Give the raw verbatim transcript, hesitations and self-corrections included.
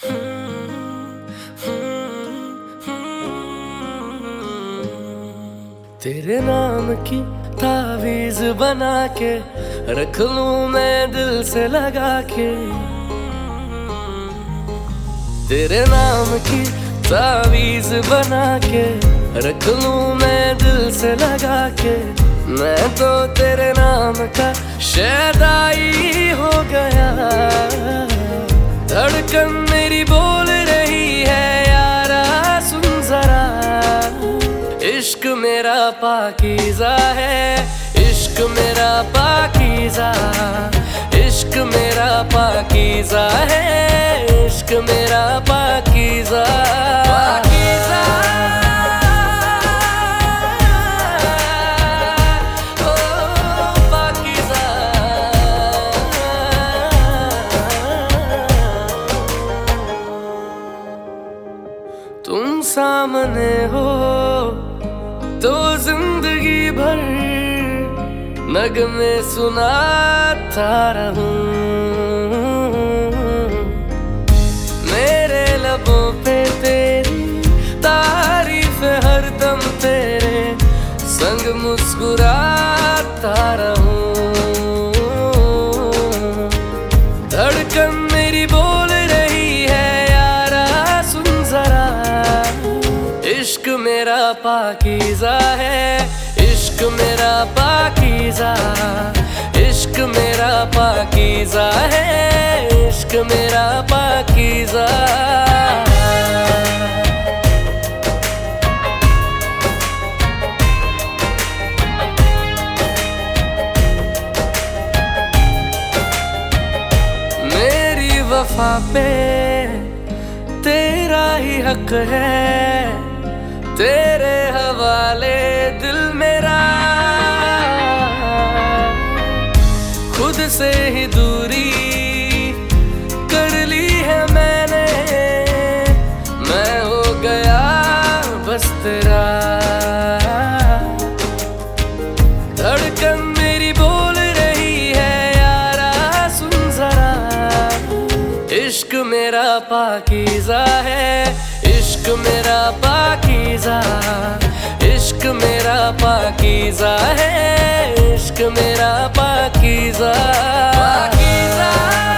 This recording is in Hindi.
तेरे नाम की तावीज बना के रख लूं मैं दिल से लगा के। तेरे नाम की तावीज बना के रख लूं मैं दिल से लगा के। मैं तो तेरे नाम का शैदाई हो गया। धड़कन मेरी बोल रही है यारा सुन जरा। इश्क मेरा पाकीज़ा है, इश्क मेरा पाकीज़ा, इश्क मेरा पाकीज़ा है, इश्क मेरा पाकीज़ा पाकीज़ा। तुम सामने हो तो जिंदगी भर नगमे सुनाता रहूं। मेरे लबों पे तेरी तारीफ हरदम तेरे संग मुस्कुराता रहूं। धड़कन मेरी बोल रही है यारा सुन जरा। इश्क मेरा पाकीज़ा है, इश्क मेरा पाकीज़ा, इश्क मेरा पाकीज़ा है, इश्क मेरा पाकीज़ा। मेरी वफा पे तेरा ही हक है, तेरे हवाले दिल मेरा। खुद से ही दूरी कर ली है मैंने, मैं हो गया बस तेरा। धड़कन मेरी बोल रही है यारा सुन जरा। इश्क मेरा पाकीज़ा है, इश्क मेरा पाकीज़ा, इश्क मेरा पाकीज़ा है, इश्क मेरा पाकीज़ा पाकीज़ा।